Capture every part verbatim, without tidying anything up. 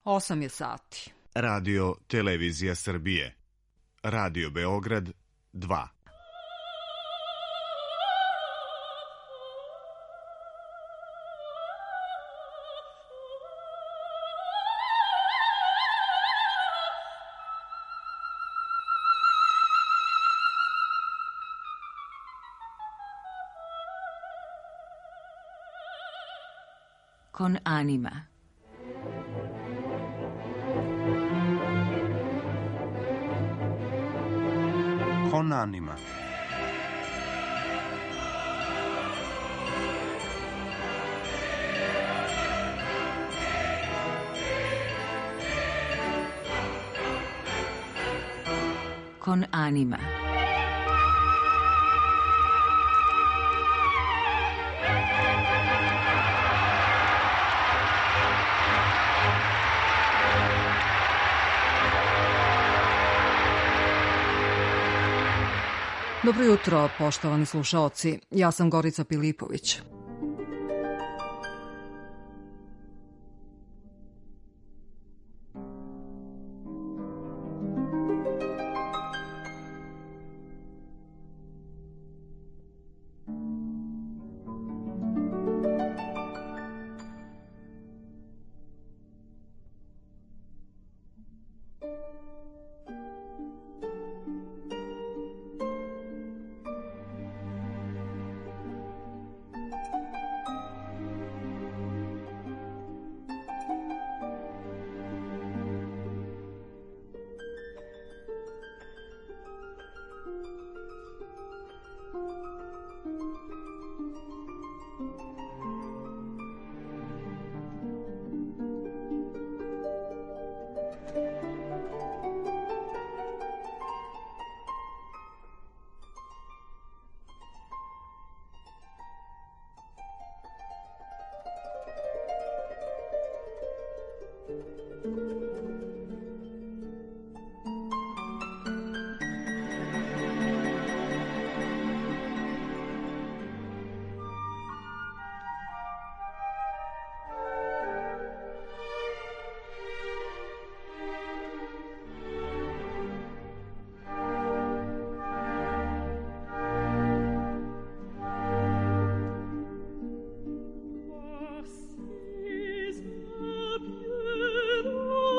Osam je sati. Radio Televizija Srbije. Radio Beograd dva. Con anima. Con anima. Con anima. Dobro jutro, poštovani slušaoci. Ja sam Gorica Pilipović. Oh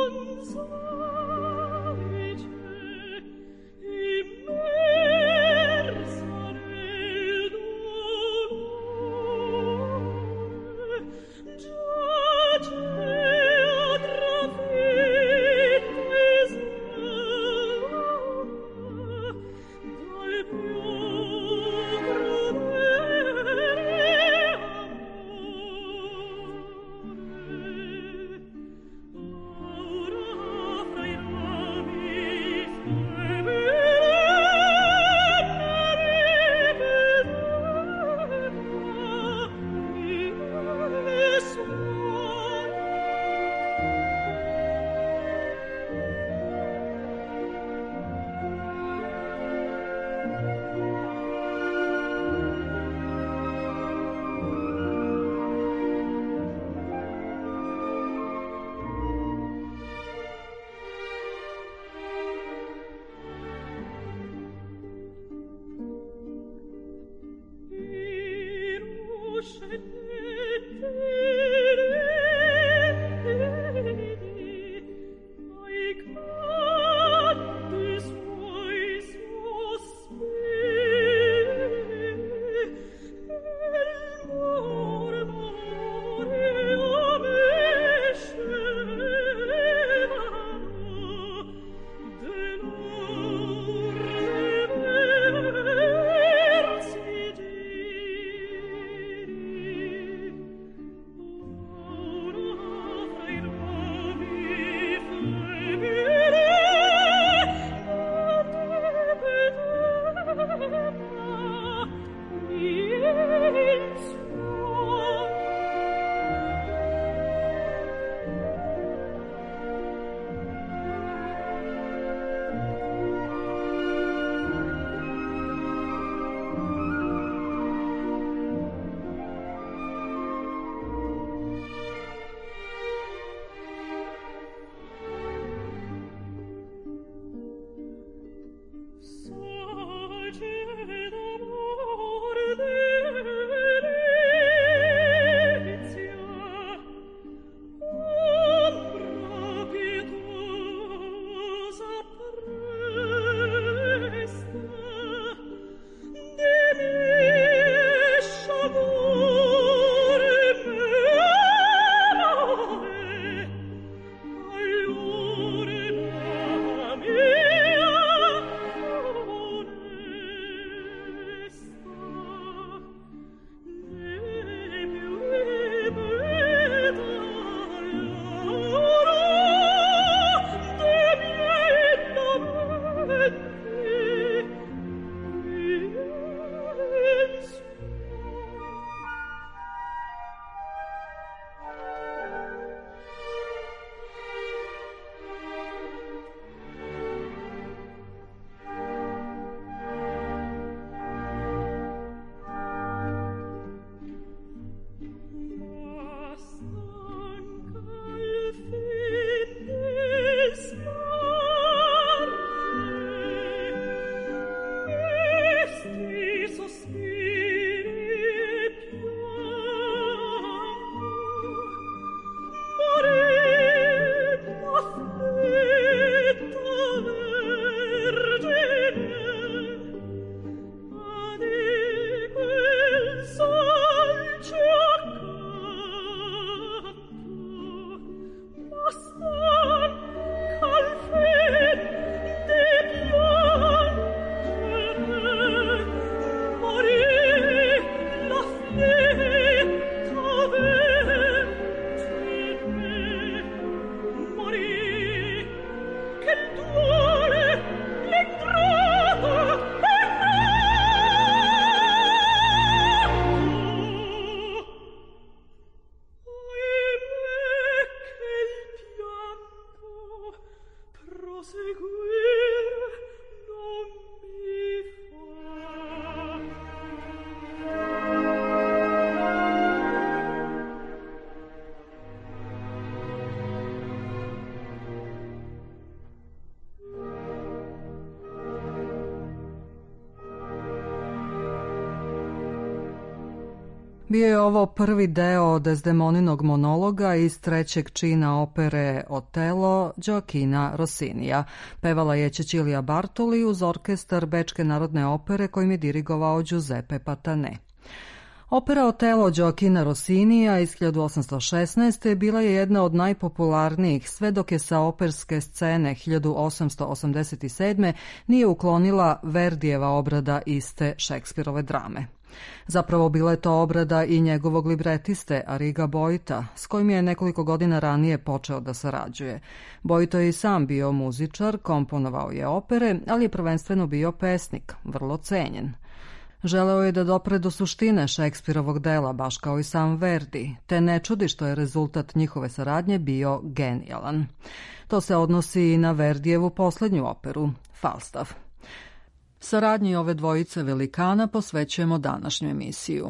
Bio je ovo prvi deo Desdemoninog monologa iz trećeg čina opere Otelo Gioachina Rossinija. Pevala je Cecilia Bartoli uz orkestar Bečke narodne opere kojim je dirigovao Giuseppe Patane. Opera Otelo Gioachina Rossinija iz hiljadu osamsto šesnaeste. bila je jedna od najpopularnijih sve dok je sa operske scene hiljadu osamsto osamdeset sedme. nije uklonila Verdijeva obrada iste Šekspirove drame. Zapravo bila je to obrada i njegovog libretiste Arriga Boita, s kojim je nekoliko godina ranije počeo da sarađuje. Boito je i sam bio muzičar, komponovao je opere, ali je prvenstveno bio pesnik, vrlo cenjen. Želeo je da dopre do suštine Šekspirovog dela, baš kao i sam Verdi, te ne čudi što je rezultat njihove saradnje bio genijalan. To se odnosi i na Verdijevu posljednju operu, Falstaff. Saradnji ove dvojice velikana posvećujemo današnju emisiju.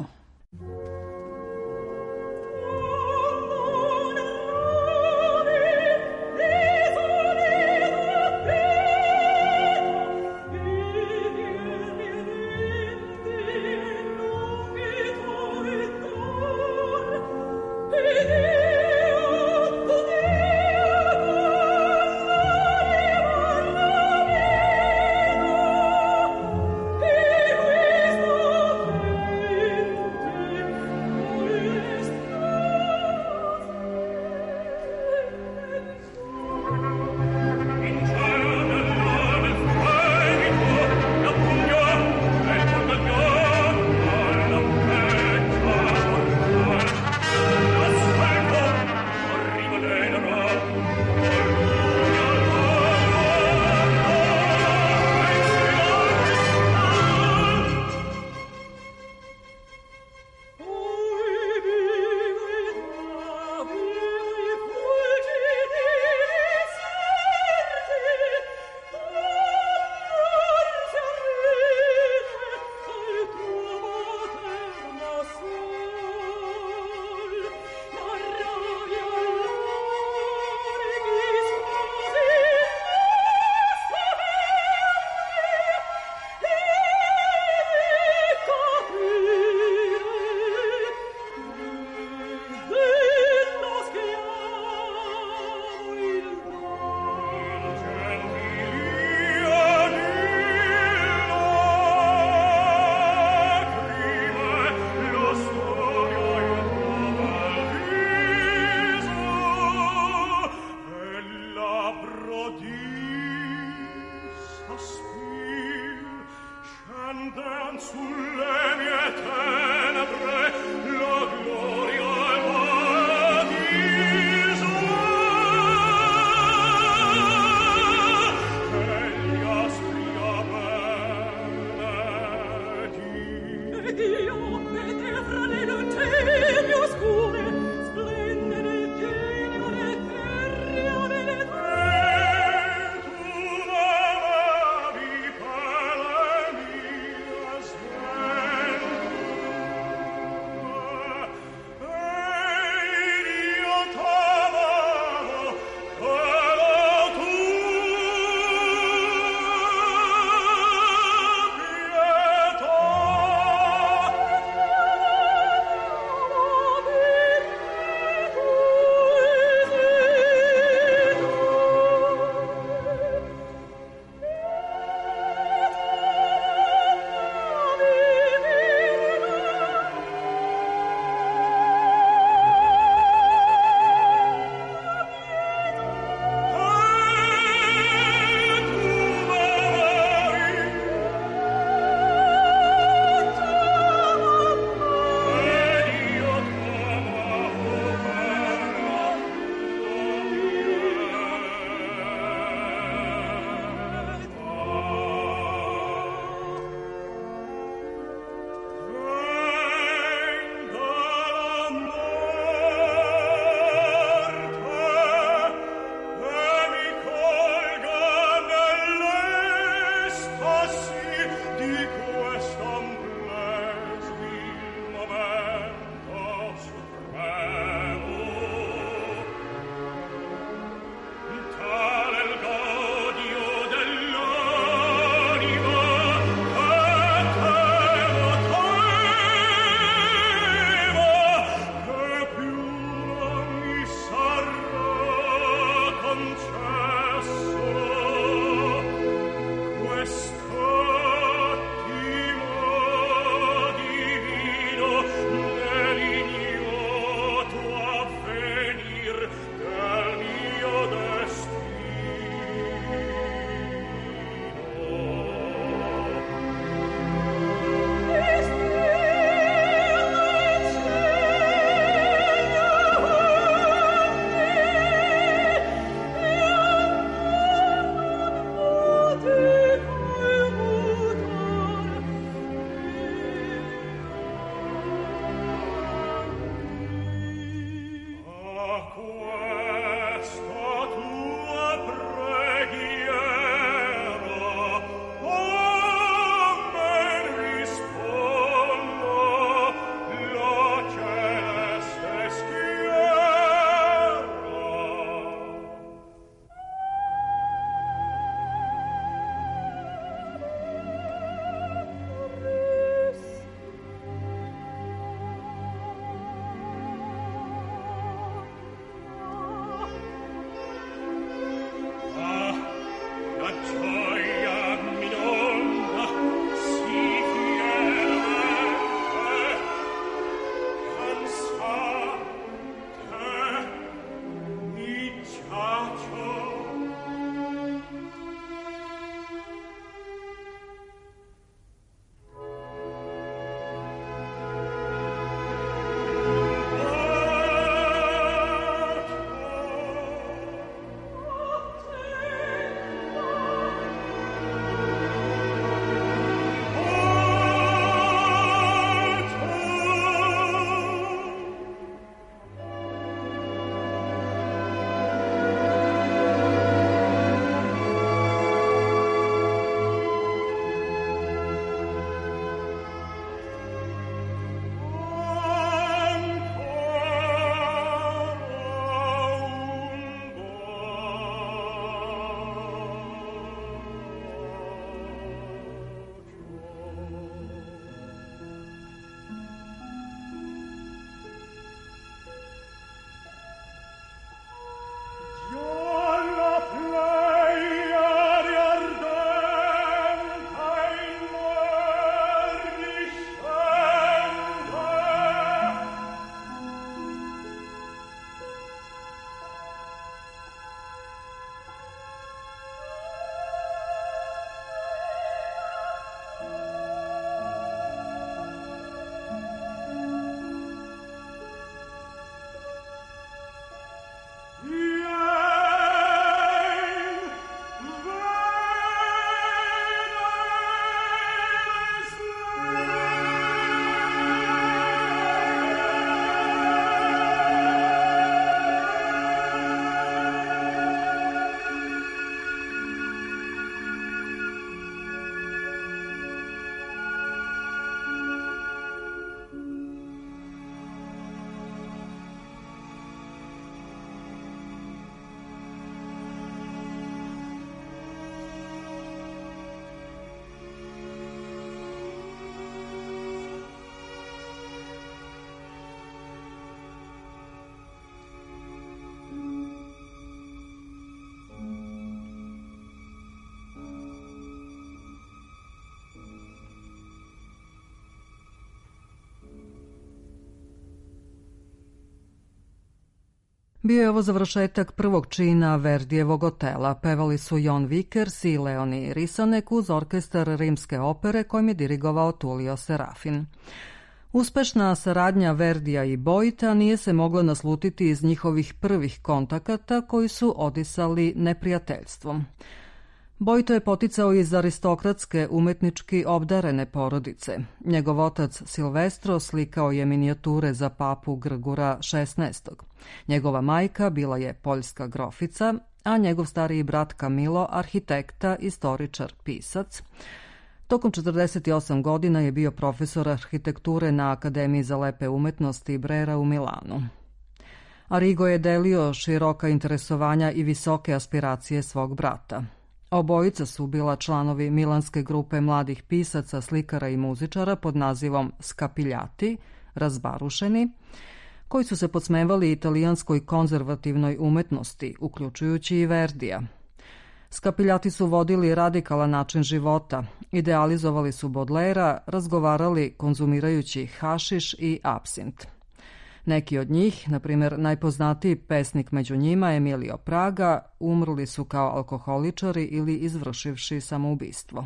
Bio je ovo završetak prvog čina Verdijevog Otela. Pevali su Jon Vickers i Leoni Risanek uz orkestar Rimske opere kojim je dirigovao Tullio Serafin. Uspešna saradnja Verdija i Boita nije se mogla naslutiti iz njihovih prvih kontakata koji su odisali neprijateljstvom. Boito je poticao iz aristokratske, umetnički obdarene porodice. Njegov otac Silvestro slikao je minijature za papu Grgura šesnaestog. Njegova majka bila je poljska grofica, a njegov stariji brat Camilo arhitekta, istoričar, pisac. Tokom četrdeset osam godina je bio profesor arhitekture na Akademiji za lepe umetnosti Brera u Milanu. Arrigo je delio široka interesovanja i visoke aspiracije svog brata. Obojica su bila članovi milanske grupe mladih pisaca, slikara i muzičara pod nazivom Skapiljati, razbarušeni, koji su se podsmevali italijanskoj konzervativnoj umetnosti, uključujući i Verdija. Skapiljati su vodili radikalan način života, idealizovali su Bodlera, razgovarali konzumirajući hašiš i apsint. Neki od njih, na primjer najpoznatiji pesnik među njima Emilio Praga, umrli su kao alkoholičari ili izvršivši samoubistvo.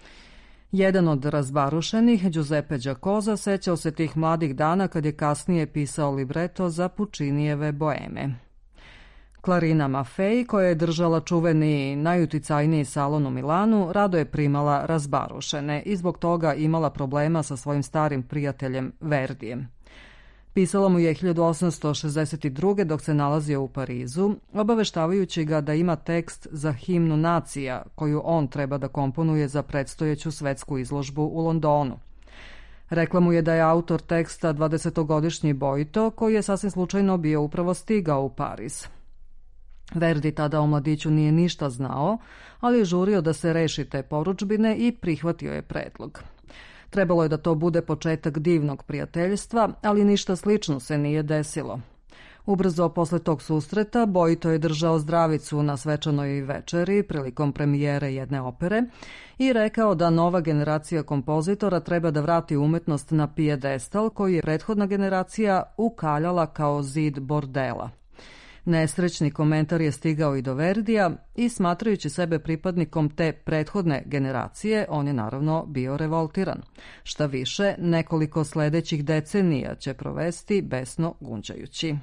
Jedan od razbarušenih, Giuseppe Giacosa, sećao se tih mladih dana kad je kasnije pisao libreto za Puccinijeve Boeme. Clarina Maffei, koja je držala čuveni najuticajniji salon u Milanu, rado je primala razbarušene i zbog toga imala problema sa svojim starim prijateljem Verdijem. Pisala mu je hiljadu osamsto šezdeset druge. dok se nalazio u Parizu, obaveštavajući ga da ima tekst za himnu nacija koju on treba da komponuje za predstojeću svetsku izložbu u Londonu. Rekla mu je da je autor teksta dvadesetogodišnji Boito, koji je sasvim slučajno bio upravo stigao u Pariz. Verdi tada o mladiću nije ništa znao, ali je žurio da se reši te poručbine i prihvatio je predlog. Trebalo je da to bude početak divnog prijateljstva, ali ništa slično se nije desilo. Ubrzo posle tog susreta Boito je držao zdravicu na svečanoj večeri prilikom premijere jedne opere i rekao da nova generacija kompozitora treba da vrati umetnost na pijedestal koji je prethodna generacija ukaljala kao zid bordela. Nesrećni komentar je stigao i do Verdija i smatrajući sebe pripadnikom te prethodne generacije, on je naravno bio revoltiran. Šta više, nekoliko sledećih decenija će provesti besno gunđajući.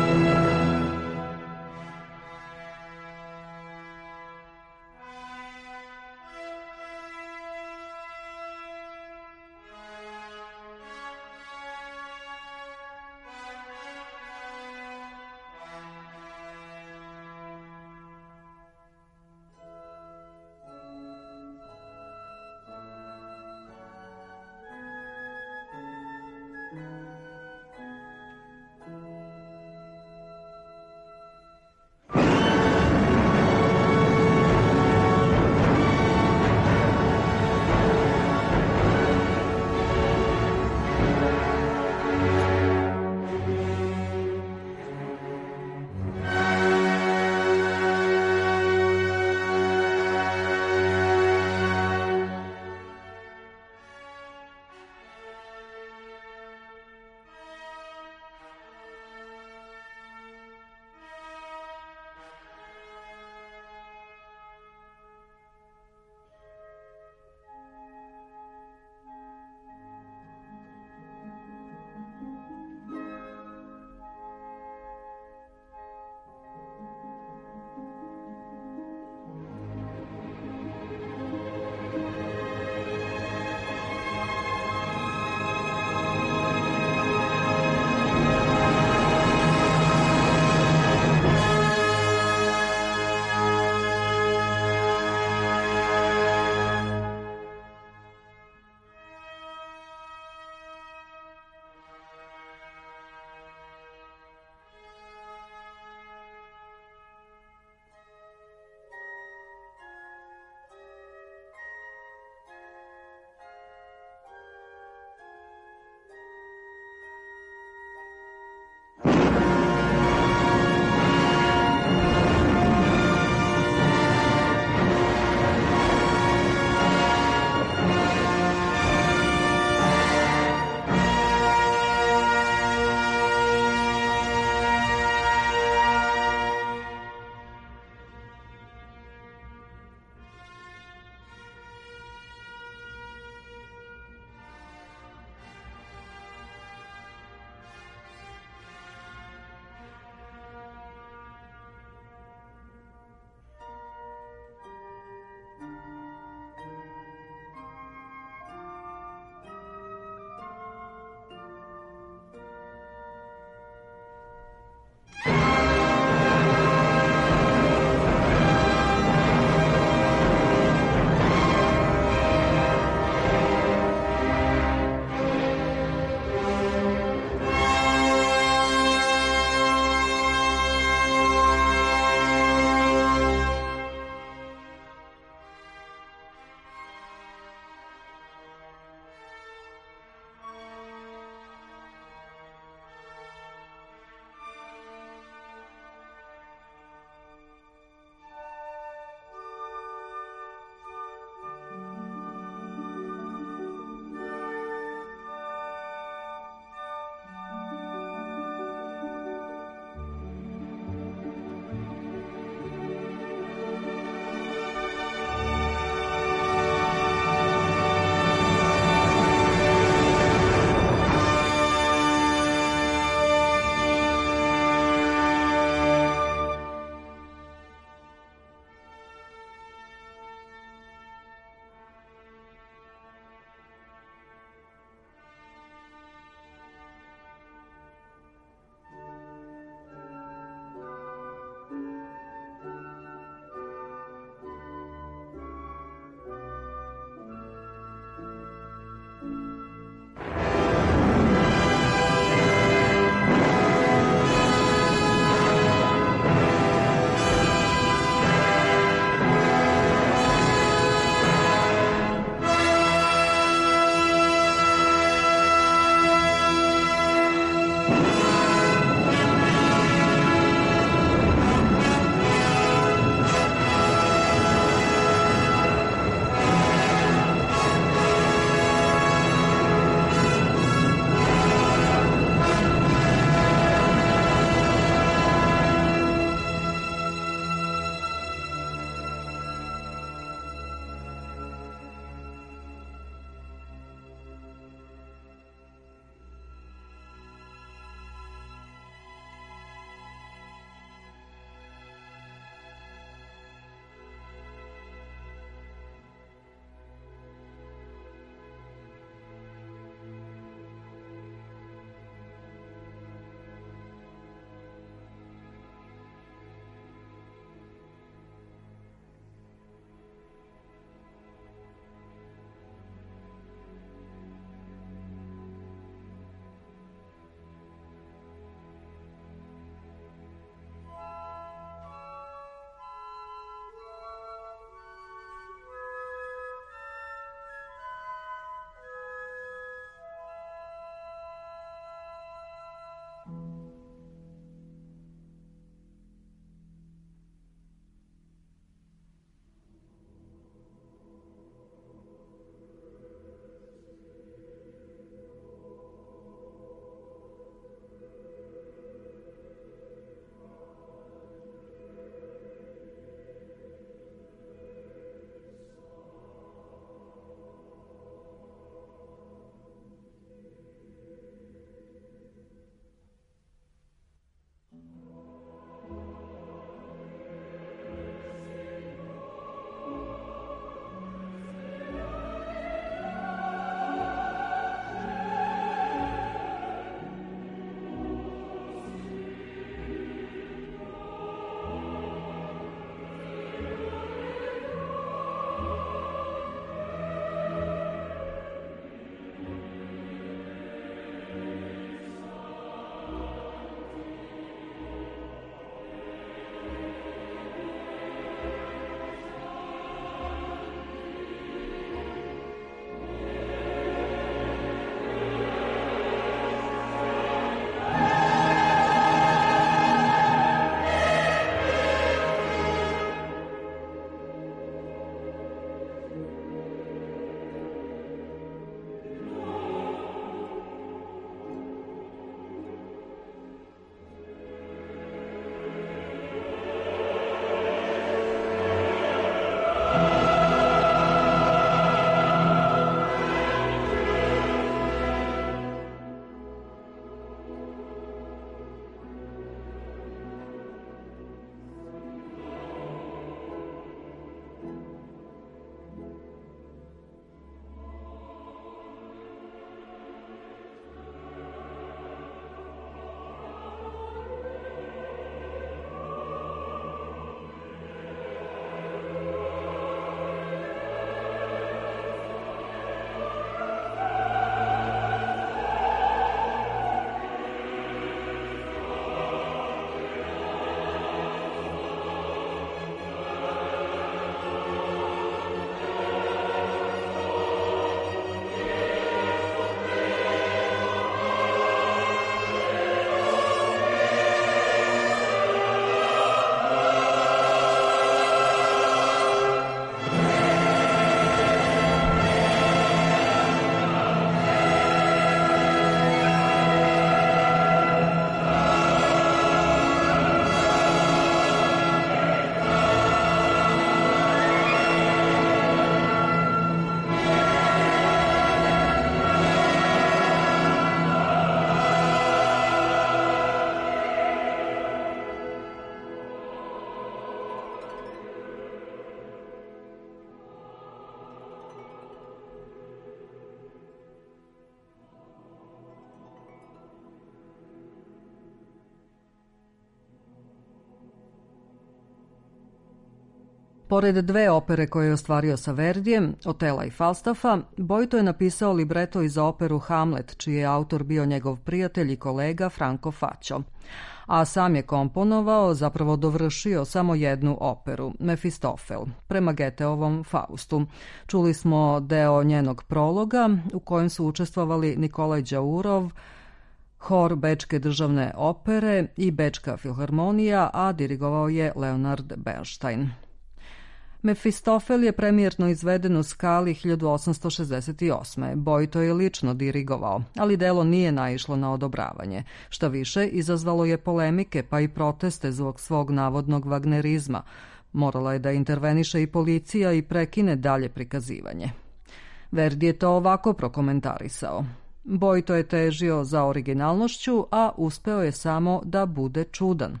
Pored dve opere koje je ostvario sa Verdijem, Otela i Falstaffa, Bojto je napisao libreto i za operu Hamlet, čiji je autor bio njegov prijatelj i kolega Franco Faccio. A sam je komponovao, zapravo dovršio samo jednu operu, Mefistofel, prema Goetheovom Faustu. Čuli smo deo njenog prologa, u kojem su učestvovali Nikolaj Đaurov, hor Bečke državne opere i Bečka filharmonija, a dirigovao je Leonard Bernstein. Mefistofel je premijerno izveden u Skali hiljadu osamsto šezdeset osme. Bojto je lično dirigovao, ali delo nije naišlo na odobravanje. Šta više, izazvalo je polemike pa i proteste zbog svog navodnog vagnerizma. Morala je da interveniše i policija i prekine dalje prikazivanje. Verdi je to ovako prokomentarisao. Bojto je težio za originalnošću, a uspeo je samo da bude čudan.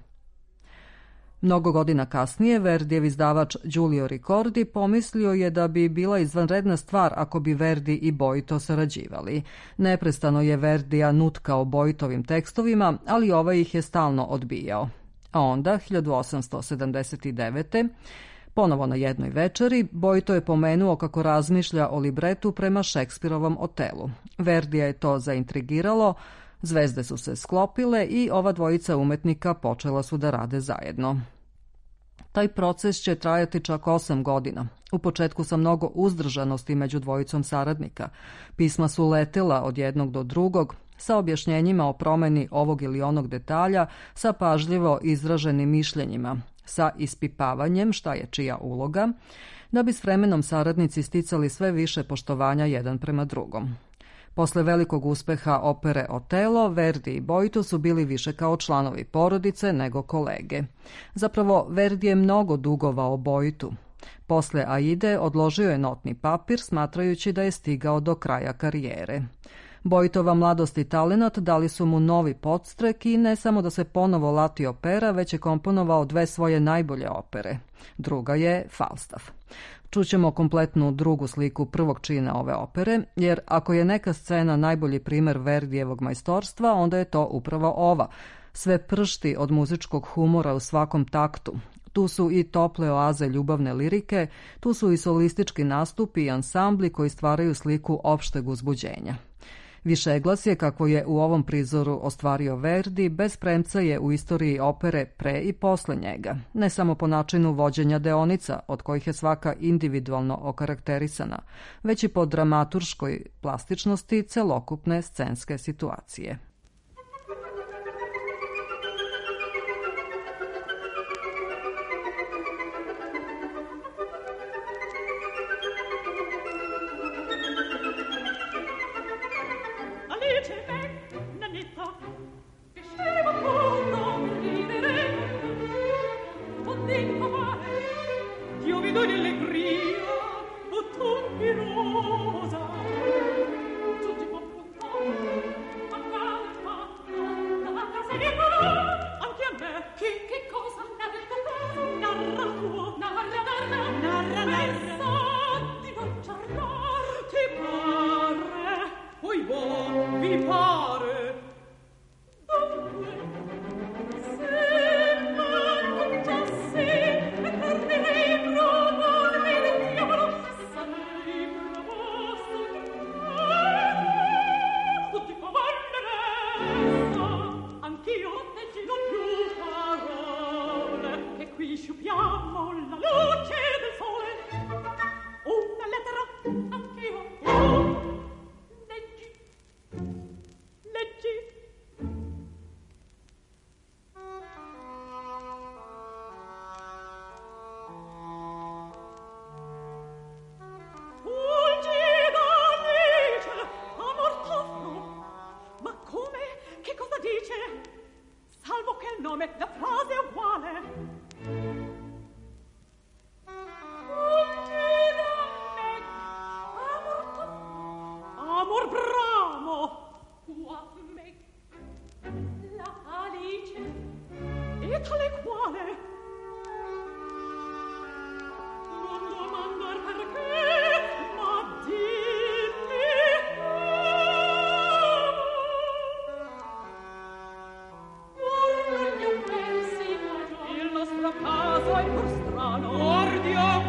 Mnogo godina kasnije Verdijev izdavač Giulio Ricordi pomislio je da bi bila izvanredna stvar ako bi Verdi i Bojto sarađivali. Neprestano je Verdija nutkao Bojtovim tekstovima, ali ovaj ih je stalno odbijao. A onda, hiljadu osamsto sedamdeset devete. ponovo na jednoj večeri, Bojto je pomenuo kako razmišlja o libretu prema Šekspirovom Otelu. Verdija je to zaintrigiralo, zvezde su se sklopile i ova dvojica umetnika počela su da rade zajedno. Taj proces će trajati čak osam godina. U početku sa mnogo uzdržanosti među dvojicom saradnika. Pisma su letela od jednog do drugog, sa objašnjenjima o promeni ovog ili onog detalja, sa pažljivo izraženim mišljenjima, sa ispipavanjem šta je čija uloga, da bi s vremenom saradnici sticali sve više poštovanja jedan prema drugom. Posle velikog uspeha opere Otelo, Verdi i Bojto su bili više kao članovi porodice nego kolege. Zapravo, Verdi je mnogo dugovao Bojtu. Posle Aide odložio je notni papir, smatrajući da je stigao do kraja karijere. Bojtova mladost i talenat dali su mu novi podstrek i ne samo da se ponovo lati opera, već je komponovao dve svoje najbolje opere. Druga je Falstaff. Čućemo kompletnu drugu sliku prvog čina ove opere, jer ako je neka scena najbolji primer Verdijevog majstorstva, onda je to upravo ova. Sve pršti od muzičkog humora u svakom taktu. Tu su i tople oaze ljubavne lirike, tu su i solistički nastupi i ansambli koji stvaraju sliku opšteg uzbuđenja. Višeglas je, kako je u ovom prizoru ostvario Verdi, bez premca je u istoriji opere pre i posle njega, ne samo po načinu vođenja deonica, od kojih je svaka individualno okarakterisana, već i po dramaturškoj plastičnosti celokupne scenske situacije. Caso è pur strano, ordio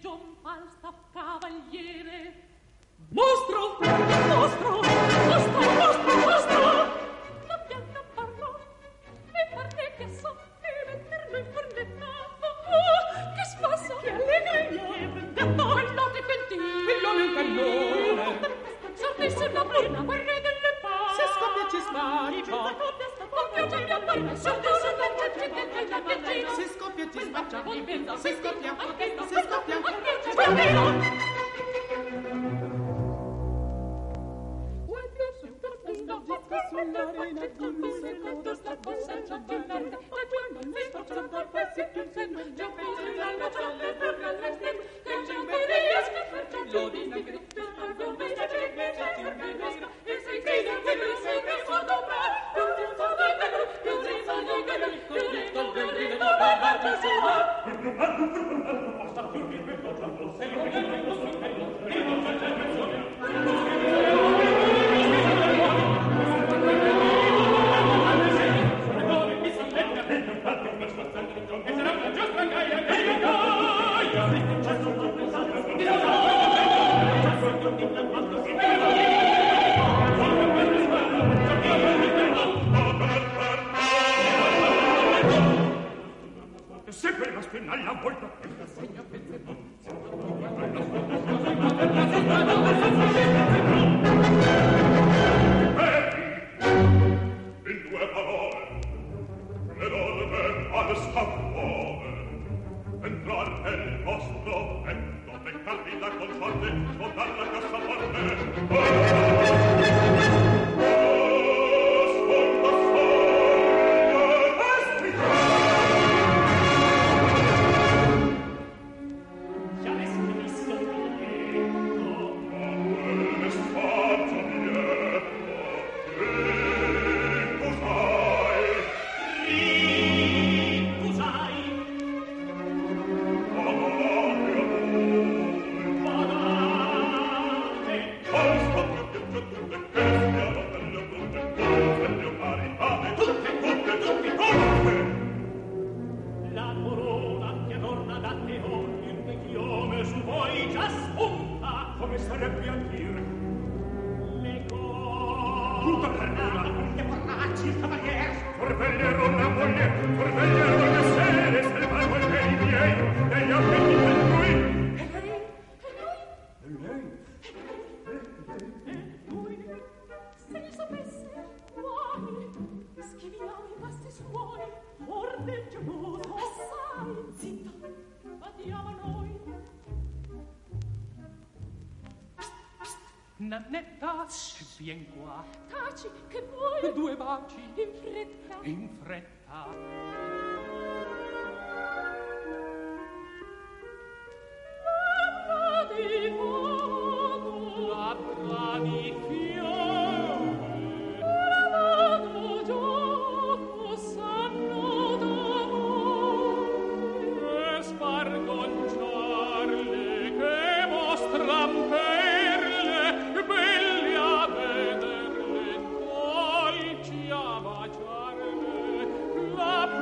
son falstaff cavaliere. Mostro, mostro, mostro, mostro, mostro. La pianta parlò, e parte che so, e metterlo in cornetta. Oh, che spasso, che allegria, che vendetta, quello che pentì, quello nel cannone. Salti sulla prima, guerre delle pari. Se scoppia ci spaccia, scoppia ci appare, salti sulla prima, se scoppia ci spaccia, se scoppia, se scoppia, scoppia. Sull'arena di un secondo sta passando dell'arte, la giorno mi spaccia da passi più senno, già pensi alla gialla per la leste, che c'è un bel riesco per ciò che di me, che c'è un bel riesco per ciò che di me, e se credi che mi sei che sono me, più di un po' di bello, più di un po' di bello, più di un po' di bello, più di un se quella spennaglia volta segna in due parole le donne al sapore entrar nel vostro petto beccarvi la consorte sfondar la cassaforte Nannetta, vien qua. Taci, che vuoi? Due baci. In fretta. In fretta. Labbra di fuoco. Labbra di fiore. Bravato gioco sanno d'amore. E spargonciarle che mostran per belli a vederle, dolci a baciarle, la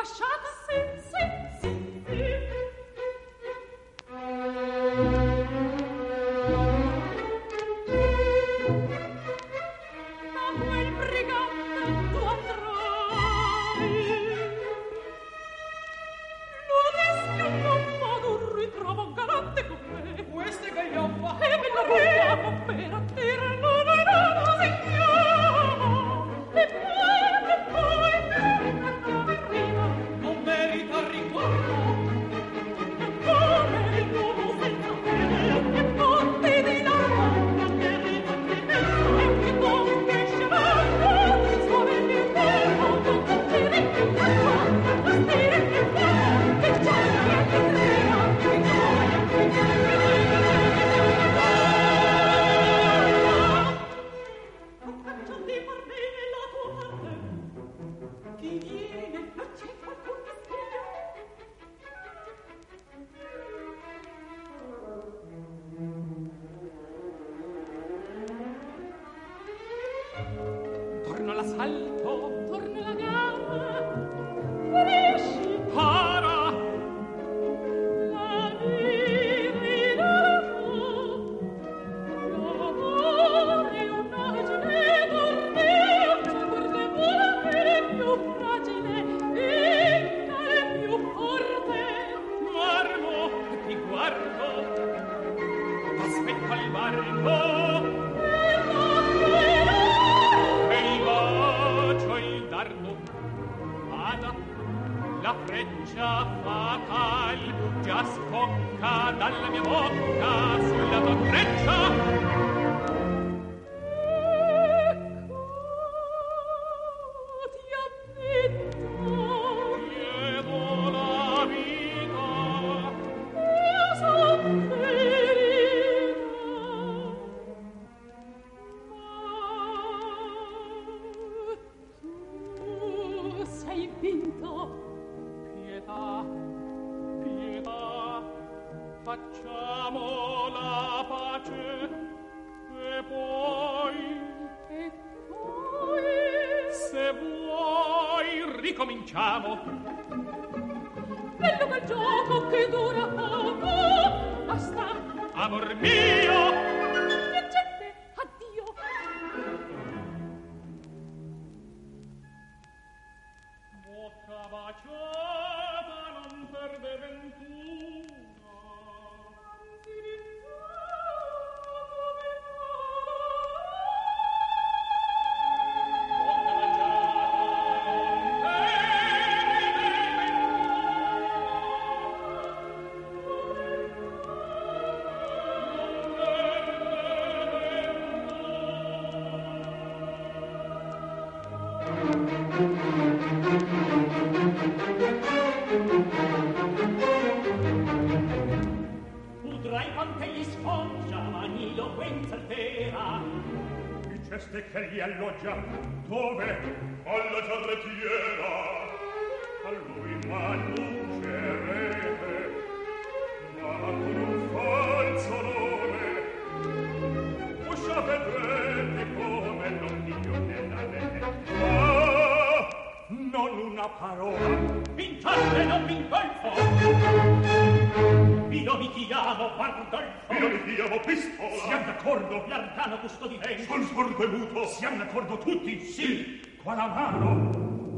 Siamo d'accordo tutti? Sì. Qua la mano.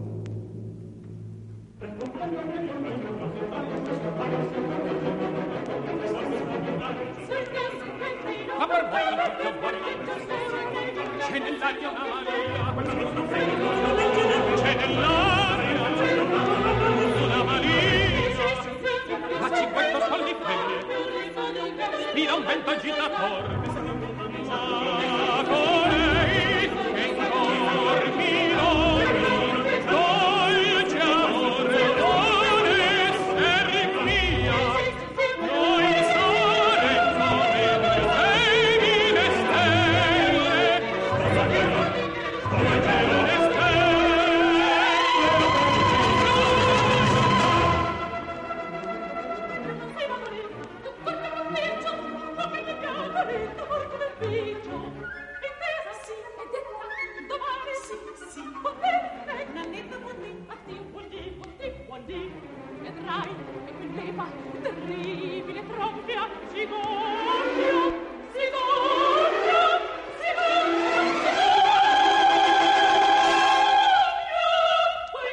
Ma per voi c'è nell'aria una Maria. C'è nell'aria una Maria. A cinquanta soldi pelle spira un vento agitatore. Ma con lei che dormirò, dolce amore, non esser mia, noi saremo le divine stelle, come cielo le One vedrai che quell'epa terribile troppia si gonfia, si gonfia, si gonfia, si gonfia. Puoi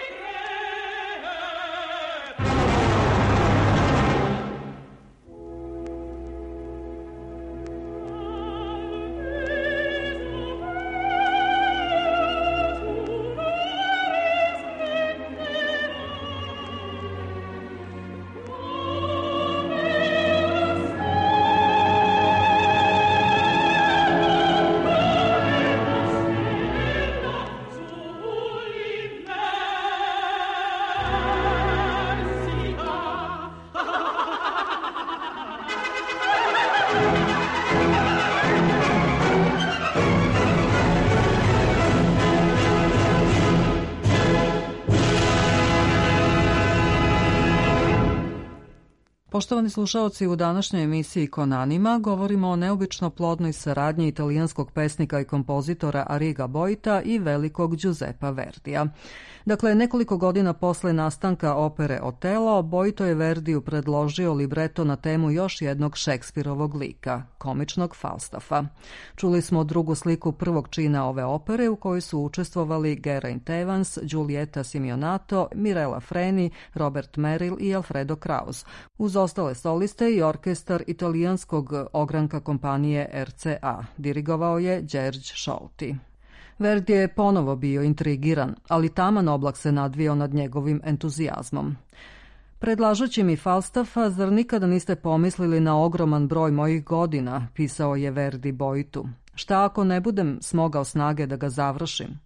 Poštovani slušaoci, u današnjoj emisiji Con Anima govorimo o neobično plodnoj saradnji italijanskog pesnika i kompozitora Arriga Boita i velikog Giuseppa Verdija. Dakle, nekoliko godina posle nastanka opere Otelo, Boito je Verdiju predložio libreto na temu još jednog Šekspirovog lika, komičnog Falstaffa. Čuli smo drugu sliku prvog čina ove opere u kojoj su učestvovali Geraint Evans, Giulietta Simeonato, Mirella Freni, Robert Merrill i Alfredo Kraus, uz ostale soliste i orkestar italijanskog ogranka kompanije R C A. Dirigovao je Đerđ Šolti. Verdi je ponovo bio intrigiran, ali taman oblak se nadvio nad njegovim entuzijazmom. Predlažući mi Falstaffa, zar nikada niste pomislili na ogroman broj mojih godina, pisao je Verdi Boitu. Šta ako ne budem smogao snage da ga završim?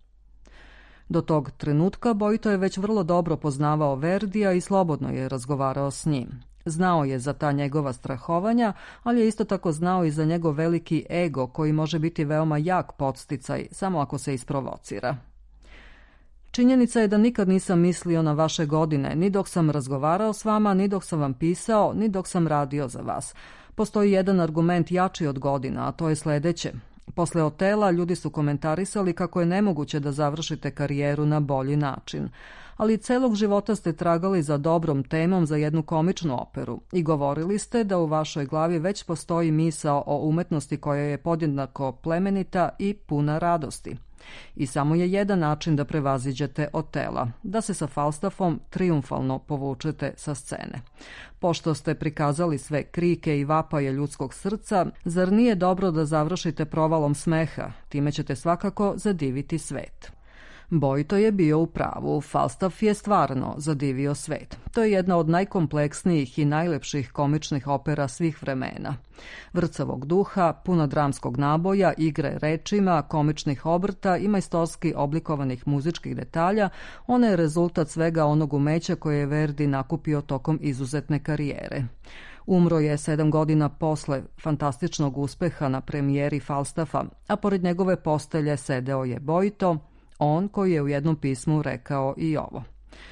Do tog trenutka Boito je već vrlo dobro poznavao Verdija i slobodno je razgovarao s njim. Znao je za ta njegova strahovanja, ali je isto tako znao i za njegov veliki ego koji može biti veoma jak podsticaj samo ako se isprovocira. Činjenica je da nikad nisam mislio na vaše godine, ni dok sam razgovarao s vama, ni dok sam vam pisao, ni dok sam radio za vas. Postoji jedan argument jači od godina, a to je sljedeće. Posle Otela ljudi su komentarisali kako je nemoguće da završite karijeru na bolji način. Ali celog života ste tragali za dobrom temom za jednu komičnu operu i govorili ste da u vašoj glavi već postoji misao o umetnosti koja je podjednako plemenita i puna radosti. I samo je jedan način da prevaziđete Otela, da se sa Falstaffom triumfalno povučete sa scene. Pošto ste prikazali sve krike i vapaje ljudskog srca, zar nije dobro da završite provalom smeha? Time ćete svakako zadiviti svet. Boito je bio u pravu, Falstaff je stvarno zadivio svet. To je jedna od najkompleksnijih i najlepših komičnih opera svih vremena. Vrcavog duha, puno dramskog naboja, igre rečima, komičnih obrta i majstorski oblikovanih muzičkih detalja, ona je rezultat svega onog umeća koje je Verdi nakupio tokom izuzetne karijere. Umro je sedam godina posle fantastičnog uspeha na premijeri Falstaffa, a pored njegove postelje sedeo je Boito, on koji je u jednom pismu rekao i ovo.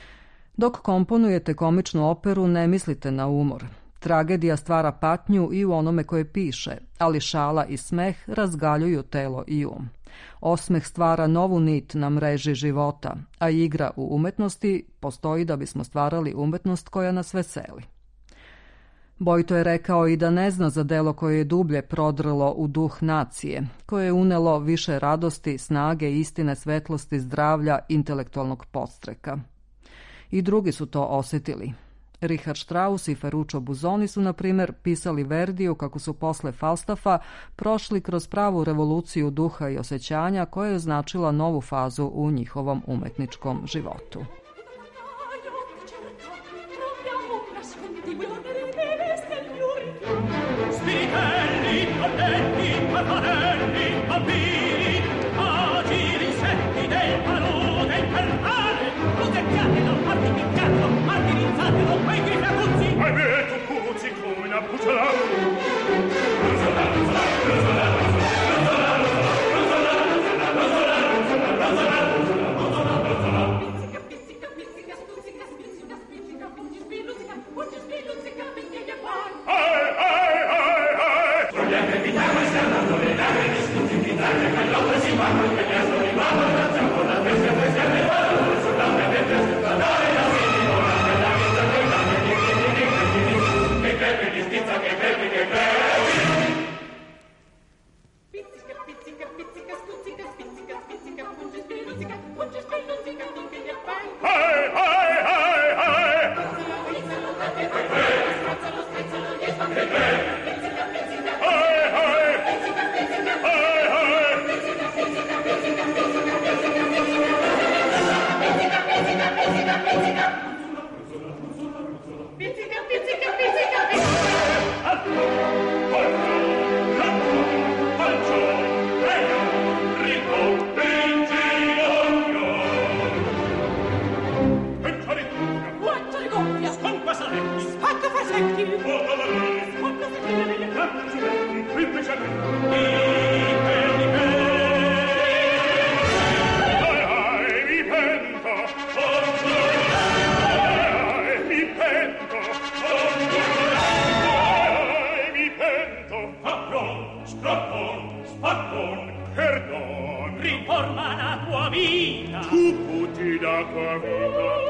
Dok komponujete komičnu operu, ne mislite na umor. Tragedija stvara patnju i u onome koje piše, ali šala i smeh razgaljuju telo i um. Osmeh stvara novu nit na mreži života, a igra u umetnosti postoji da bismo stvarali umetnost koja nas veseli. Boito je rekao i da ne zna za delo koje je dublje prodrlo u duh nacije, koje je unelo više radosti, snage, istine, svetlosti, zdravlja, intelektualnog podstreka. I drugi su to osjetili. Richard Strauss i Ferruccio Busoni su, na primjer, pisali Verdiju kako su posle Falstaffa prošli kroz pravu revoluciju duha i osjećanja koja je značila novu fazu u njihovom umetničkom životu. Spiritelli, cornetti, campanelli, bambini, agili insetti del palude infernale, musecchiate da parti piccato, martirizzate da quei grifaguzzi. E vedo puzzi come una pucciolata. Pizzica, pizzica, la tua vita. Tu puti la tua vita.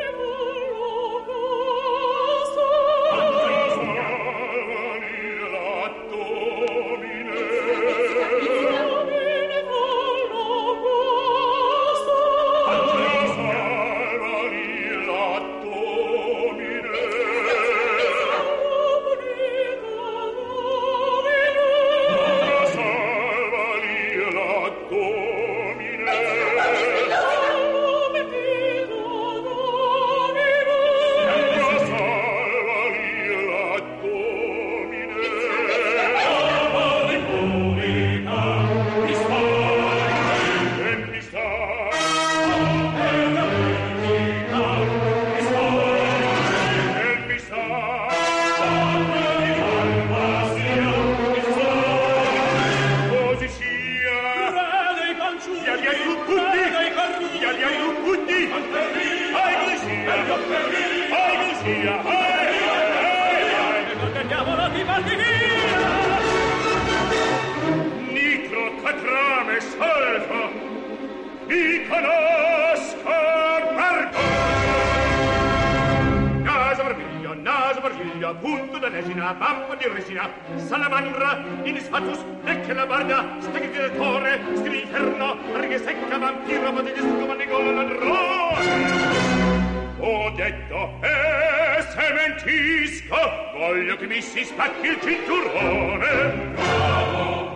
Punto da resina, bambo di resina, salamandra, inisfatus, ecce la barda, steghi del cuore, stili inferno, righe secca, vampiro, bottigisco, manigolo, ladrone. Ho detto, e se mentisco, voglio che mi si spacchi il cinturone. Bravo!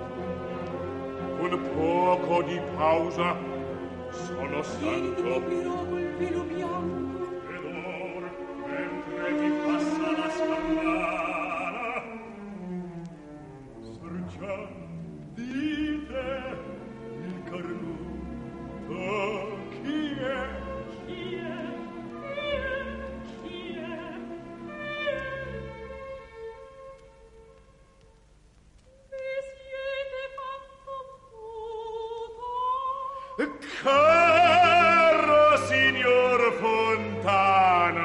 Un poco di pausa, sono stanco. Vieni, ti coprirò col velo bianco. Mi passa la scampana, sorgia di te il cornuto. Chi è? Chi è? Chi è? Chi è? Vi siete fatto puto? Caro signor Fontana,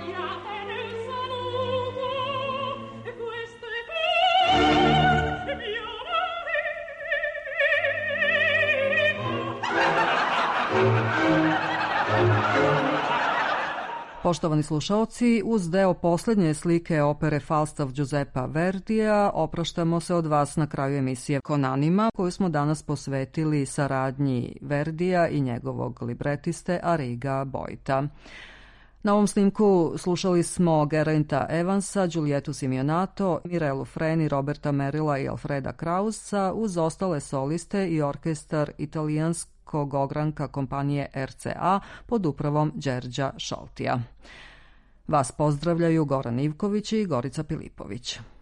Poštovani slušaoci, uz deo posljednje slike opere Falstaff Giuseppa Verdija opraštamo se od vas na kraju emisije Con Anima, koju smo danas posvetili saradnji Verdija i njegovog libretiste Arriga Boita. Na ovom snimku slušali smo Gerainta Evansa, Giulietu Simeonato, Mirelu Freni, Roberta Merrilla i Alfreda Krausa uz ostale soliste i orkestar italijanskog ogranka kompanije R C A pod upravom Đerđa Šoltija. Vas pozdravljaju Goran Ivković i Gorica Pilipović.